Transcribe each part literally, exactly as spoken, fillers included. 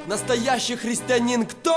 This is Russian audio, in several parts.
Настоящий христианин кто?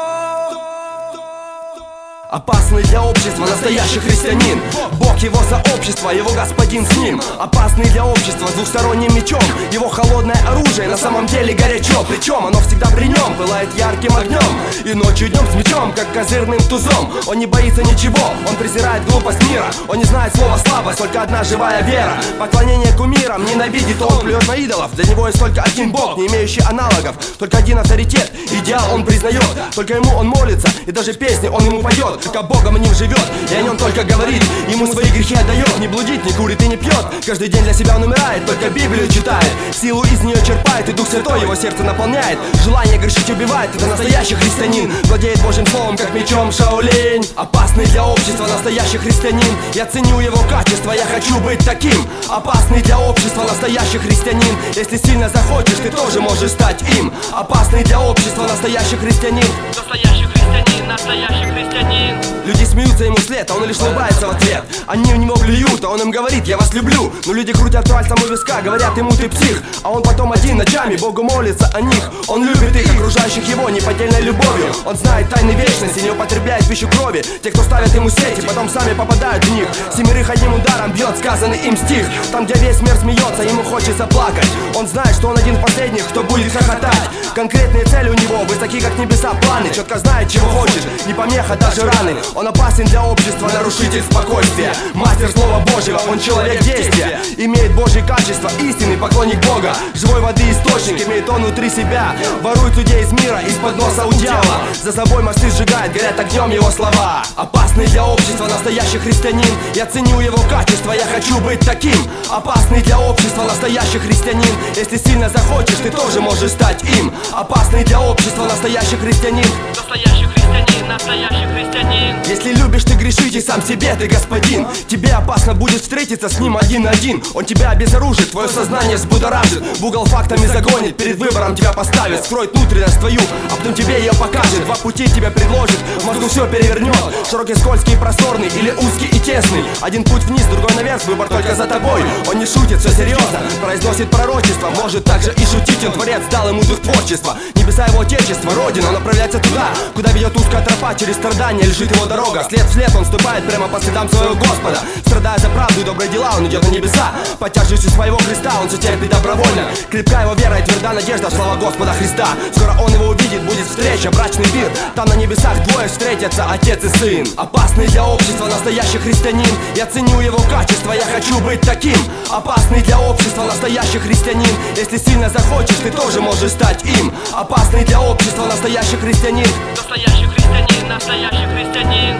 Опасный для общества, настоящий христианин. Бог его сообщество, его господин с ним. Опасный для общества, двухсторонним мечом. Его холодное оружие на самом деле горячо. Причем оно всегда при нем, пылает ярким огнем. И ночью и днем с мечом, как козырным тузом. Он не боится ничего, он презирает глупость мира. Он не знает слова слабость, только одна живая вера. Поклонение кумирам, ненавидит, он плюет на идолов. Для него есть только один Бог, не имеющий аналогов. Только один авторитет, идеал он признает. Только ему он молится, и даже песни он ему поет. Только Богом о ним живет, и о нем только говорит. Ему свои грехи отдает, не блудит, не курит и не пьет. Каждый день для себя он умирает, только Библию читает. Силу из нее черпает, и Дух Святой его сердце наполняет. Желание грешить убивает, это настоящий христианин. Владеет Божьим словом, как мечом Шаолинь. Опасный для общества, настоящий христианин. Я ценю его качество, я хочу быть таким. Опасный для общества, настоящий христианин. Если сильно захочешь, ты тоже можешь стать им. Опасный для общества, настоящий христианин. Настоящий христианин, настоящий христианин. Люди смеются ему вслед, а он лишь улыбается в ответ. Они в него блюют, а он им говорит: я вас люблю. Но люди крутят пальцем у виска, говорят ему: ты псих. А он потом один ночами Богу молится о них. Он любит их, окружающих его неподдельной любовью. Он знает тайны вечности, не употребляет пищу крови. Те, кто ставят ему сети, потом сами попадают в них. Семерых одним ударом бьет сказанный им стих. Там, где весь мир смеется, ему хочется плакать. Он знает, что он один из последних, кто будет хохотать. Конкретные цели у него высоки, как небеса, планы. Четко знает, чего хочет, не помеха, даже раны. Он опасен для общества, нарушитель спокойствия. Мастер слова Божьего, он человек действия. Имеет Божьи качества, истинный поклонник Бога. Живой воды источник, имеет он внутри себя. Ворует людей из мира, из-под носа у дьявола. За собой мосты сжигает, горят огнем его слова. Опасный для общества, настоящий христианин. Я ценю его качество, я хочу быть таким. Опасный для общества, настоящий христианин. Если сильно захочешь, ты тоже можешь стать им. Опасный для общества, настоящий христианин. Настоящий христианин, настоящий христианин. Если любишь ты грешить, и сам себе ты господин. Тебе опасно будет встретиться с ним один на один. Он тебя обезоружит, твое сознание взбудоражит. В угол фактами загонит, перед выбором тебя поставит. Скроет внутренность твою, а потом тебе ее покажет. Два пути тебе предложит, в мозгу все перевернет. Широкий, скользкий и просторный, или узкий и тесный. Один путь вниз, другой наверх, выбор только за тобой. Он не шутит, все серьезно, произносит пророчество. Может также и шутить, он творец, дал ему дух творчества. Небеса его отечества, родина, он направляется туда, куда ведет узкая тропа, через страдания лежит его дорога. След в след он ступает прямо по следам своего Господа. Страдая за правду и добрые дела, он идет на небеса. Под тяжестью своего креста он все терпит добровольно. Крепка его вера и тверда надежда в слова Господа Христа. Скоро он его увидит, будет встреча, брачный пир. Там на небесах двое встретятся, отец и сын. Опасный для общества, настоящий христианин. Я ценю его качество, я хочу быть таким. Опасный для общества, настоящий христианин. Если сильно захочешь, ты тоже можешь стать им. Опасный для общества, настоящий христианин. Настоящий христианин, настоящий христианин.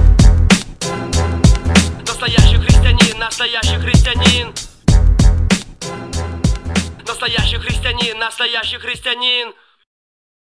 Настоящий христианин, настоящий христианин. Настоящий христианин, настоящий христианин.